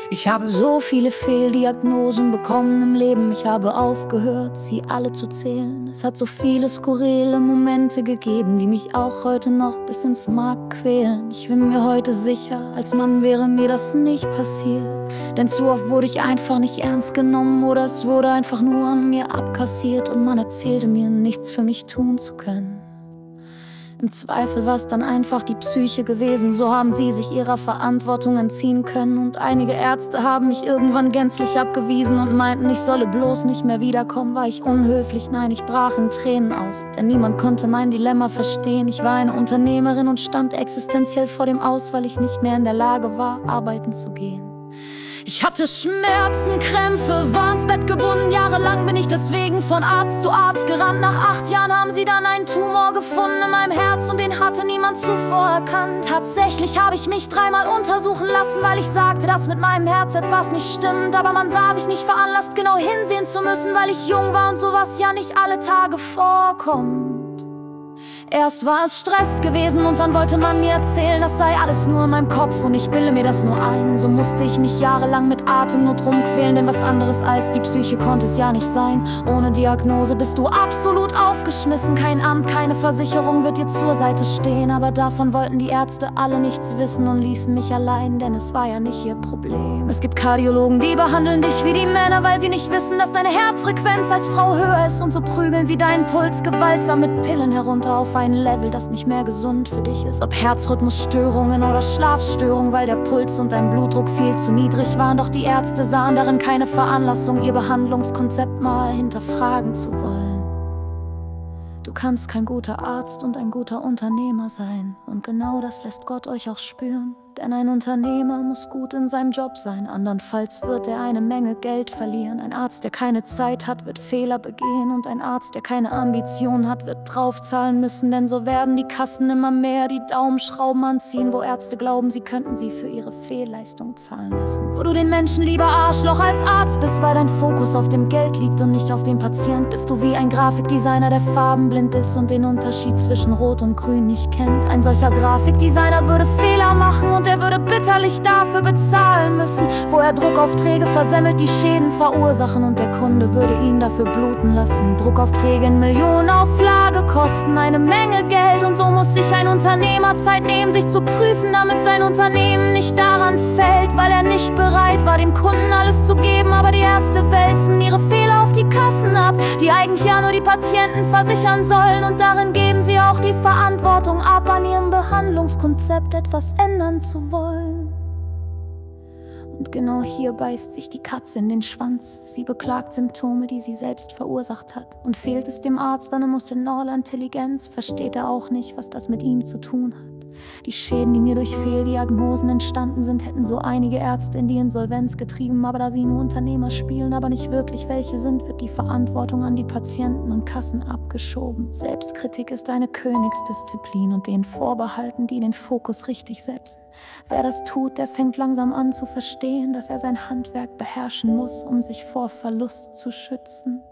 Ich habe so viele Fehldiagnosen bekommen im Leben. Ich habe aufgehört, sie alle zu zählen. Es hat so viele skurrile Momente gegeben, die mich auch heute noch bis ins Mark quälen. Ich bin mir heute sicher, als Mann wäre mir das nicht passiert. Denn zu oft wurde ich einfach nicht ernst genommen oder es wurde einfach nur an mir abkassiert und man erzählte mir, nichts für mich tun zu können. Im Zweifel war es dann einfach die Psyche gewesen, so haben sie sich ihrer Verantwortung entziehen können. Und einige Ärzte haben mich irgendwann gänzlich abgewiesen und meinten, ich solle bloß nicht mehr wiederkommen. War ich unhöflich? Nein, ich brach in Tränen aus, denn niemand konnte mein Dilemma verstehen. Ich war eine Unternehmerin und stand existenziell vor dem Aus, weil ich nicht mehr in der Lage war, arbeiten zu gehen. Ich hatte Schmerzen, Krämpfe, war ins Bett gebunden. Jahrelang bin ich deswegen von Arzt zu Arzt gerannt. Nach 8 Jahren haben sie dann einen Tumor gefunden in meinem Herz und den hatte niemand zuvor erkannt. Tatsächlich habe ich mich 3-mal untersuchen lassen, weil ich sagte, dass mit meinem Herz etwas nicht stimmt. Aber man sah sich nicht veranlasst, genau hinsehen zu müssen, weil ich jung war und sowas ja nicht alle Tage vorkommt. Erst war es Stress gewesen und dann wollte man mir erzählen, das sei alles nur in meinem Kopf und ich bilde mir das nur ein. So musste ich mich jahrelang mit Atemnot rumquälen, denn was anderes als die Psyche konnte es ja nicht sein. Ohne Diagnose bist du absolut aufgeschmissen. Kein Amt, keine Versicherung wird dir zur Seite stehen. Aber davon wollten die Ärzte alle nichts wissen und ließen mich allein, denn es war ja nicht ihr Problem. Es gibt Kardiologen, die behandeln dich wie die Männer, weil sie nicht wissen, dass deine Herzfrequenz als Frau höher ist. Und so prügeln sie deinen Puls gewaltsam mit Pillen herunter auf ein Level, das nicht mehr gesund für dich ist. Ob Herzrhythmusstörungen oder Schlafstörungen, weil der Puls und dein Blutdruck viel zu niedrig waren. Doch die Ärzte sahen darin keine Veranlassung, ihr Behandlungskonzept mal hinterfragen zu wollen. Du kannst kein guter Arzt und ein guter Unternehmer sein. Und genau das lässt Gott euch auch spüren. Denn ein Unternehmer muss gut in seinem Job sein, andernfalls wird er eine Menge Geld verlieren. Ein Arzt, der keine Zeit hat, wird Fehler begehen. Und ein Arzt, der keine Ambition hat, wird draufzahlen müssen. Denn so werden die Kassen immer mehr die Daumenschrauben anziehen, wo Ärzte glauben, sie könnten sie für ihre Fehlleistung zahlen lassen. Wo du den Menschen lieber Arschloch als Arzt bist, weil dein Fokus auf dem Geld liegt und nicht auf dem Patient, bist du wie ein Grafikdesigner, der farbenblind ist und den Unterschied zwischen Rot und Grün nicht kennt. Ein solcher Grafikdesigner würde Fehler machen und er würde bitterlich dafür bezahlen müssen, wo er Druckaufträge versemmelt, die Schäden verursachen und der Kunde würde ihn dafür bluten lassen. Druckaufträge in Millionenauflage kosten eine Menge Geld und so muss sich ein Unternehmer Zeit nehmen, sich zu prüfen, damit sein Unternehmen nicht daran fällt, weil er nicht bereit war, dem Kunden alles zu geben. Aber die Ärzte wälzen ihre Fehler auf die Kassen ab, die eigentlich ja nur die Patienten versichern sollen, und darin geben sie auch die Verantwortung ab, an ihrem Behandlungskonzept etwas ändern zu wollen. Und genau hier beißt sich die Katze in den Schwanz. Sie beklagt Symptome, die sie selbst verursacht hat. Und fehlt es dem Arzt an emotionaler Intelligenz, versteht er auch nicht, was das mit ihm zu tun hat. Die Schäden, die mir durch Fehldiagnosen entstanden sind, hätten so einige Ärzte in die Insolvenz getrieben. Aber da sie nur Unternehmer spielen, aber nicht wirklich welche sind, wird die Verantwortung an die Patienten und Kassen abgeschoben. Selbstkritik ist eine Königsdisziplin und denen vorbehalten, die den Fokus richtig setzen. Wer das tut, der fängt langsam an zu verstehen, dass er sein Handwerk beherrschen muss, um sich vor Verlust zu schützen.